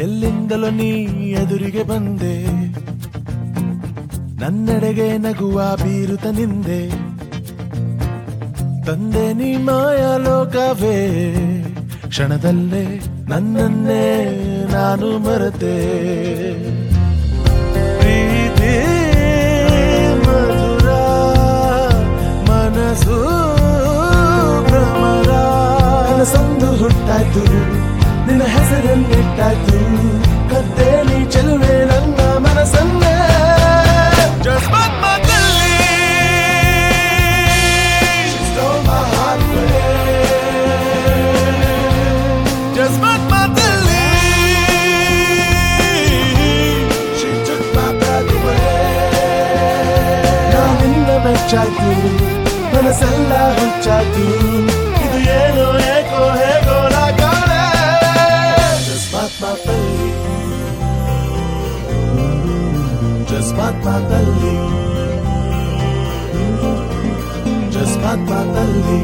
ಎಲ್ಲಿಂದಲೋ ನೀ ಎದುರಿಗೆ ಬಂದೆ, ನನ್ನೆಡೆಗೆ ನಗುವ ಬೀರುತ್ತ ನಿಂದೆ, ತಂದೆ ನೀ ಮಾಯಾ ಲೋಕವೇ, ಕ್ಷಣದಲ್ಲೇ ನನ್ನನ್ನೇ ನಾನು ಮರೆತೆ. ಪ್ರೀತಿ ಮಧುರ ಮನಸ್ಸು ಭ್ರಮರ, ಕನಸೊಂದು ಹುಟ್ಟಾಯ್ತು, ನಿನ್ನ ಹೆಸರನ್ನಿಟ್ಟಾಯ್ತು, ಕದ್ದೆ ನೀ ಚೆಲುವೆ ನನ್ನ ಮನಸ್ಸನ್ನೇ. ಜಸ್ಮತ್ ಮಾತಲ್ಲಿ she stole my heart away. ಜಸ್ಮತ್ ಮಾತಲ್ಲಿ she took my breath away. ನಾನಿಂದ ಮೆಚ್ಚಾಯ್ತು, ಮನಸ್ಸೆಲ್ಲ ಹುಚ್ಚಾಯ್ತು, ಇದು ಏನೋ ಏಕೋ ಹೇಗೋ ನಾ ಕಾಣೆ. ಜಸ್ಮತ್ ಮಾತಲ್ಲಿ, ಜಸ್ಮತ್ ಮಾತಲ್ಲಿ, ಜಸ್ಮತ್ ಮಾತಲ್ಲಿ,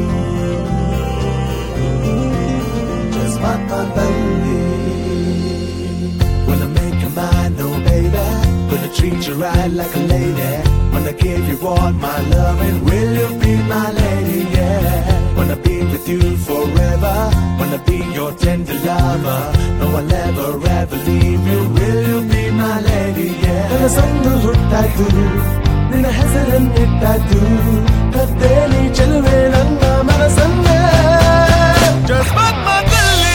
ಜಸ್ಮತ್ ಮಾತಲ್ಲಿ. When I make you mine, no baby, gonna treat you right like a lady. Wanna give you all my love and will you be my lady, yeah. Wanna be with you forever, wanna be your tender lover. No I'll ever ever leave you, will you be my lady, yeah. ಕನಸೊಂದು ಹುಟ್ಟಾಯ್ತು, ನಿನ್ನ ಹೆಸರನ್ನಿಟ್ಟಾಯ್ತು, ಕದ್ದೆ ನೀ ಚೆಲುವೆ ನನ್ನ ಮನಸ್ಸನ್ನೇ. ಜಸ್ಮತ್ ಮಾತಲ್ಲಿ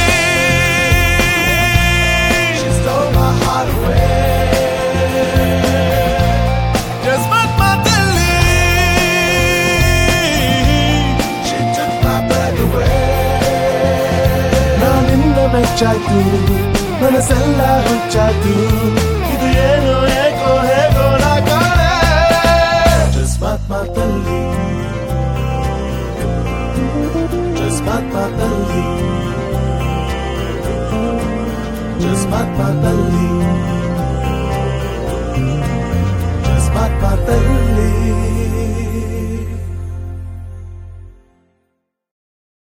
she stole my heart away. ಜಸ್ಮತ್ ಮಾತಲ್ಲಿ she took my breath away. ನಾನಿಂದ ಮೆಚ್ಚಾಯ್ತು, ಮನಸ್ಸೆಲ್ಲ ಹುಚ್ಚಾಯ್ತು, ಇದು ಏನೋ ಏಕೋ ಹೇಗೋ ನಾ ಕಾಣೆ. ಜಸ್ಮತ್ ಮಾತಲ್ಲಿ, ಜಸ್ಮತ್ ಮಾತಲ್ಲಿ, ಜಸ್ಮತ್ ಮಾತಲ್ಲಿ.